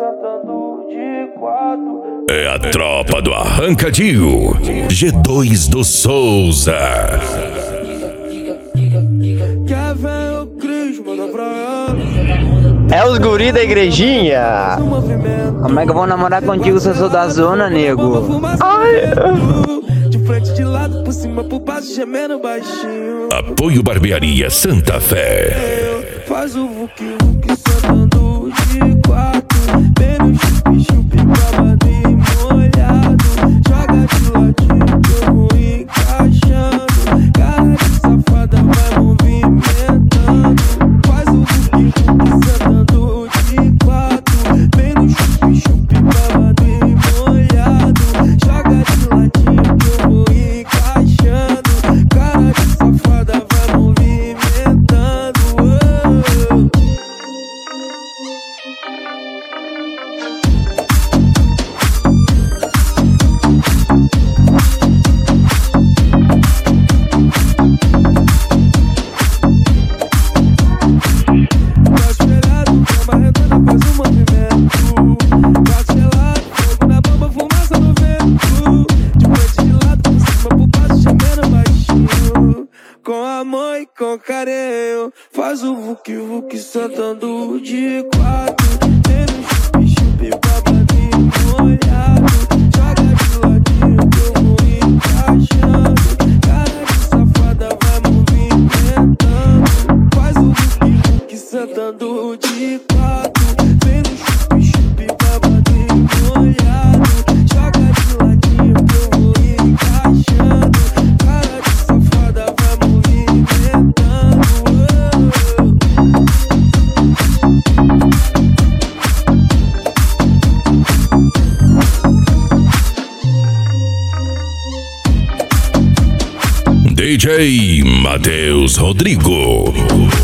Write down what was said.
sentando de quatro. É a tropa do Arrancadinho, G2 do Souza. Quer ver o Cris, manda pra ela. É os guri da igrejinha. Como é que eu vou namorar contigo se eu sou da zona, nego? Ai. De frente, de lado, por cima, por baixo, gemendo baixinho. Apoio Barbearia Santa Fé. Faz o vuki-vuki sentando de quatro. Bem no chupi-chupi, babado e molhado. Joga de ladinho que eu vou encaixando. Cara de safada vai movimentando. Faz o vuki-vuki sentando de quatro. Bem no chupi-chupi, babado e molhado. Joga de ladinho que eu vou encaixando. Cara de safada vai movimentando. Com amor e com carinho, faz o vuki-vuki sentando de quatro. Tendo chupi-chupi, babado e molhado. Joga de ladinho que eu vou encaixando. Cara de safada vai movimentando. Faz o vuki-vuki sentando de quatro. Tendo chupi-chupi, babado e molhado. Joga de ladinho que eu vou encaixando. Cara de safada vai movimentando. DJ Matheus Rodrigo.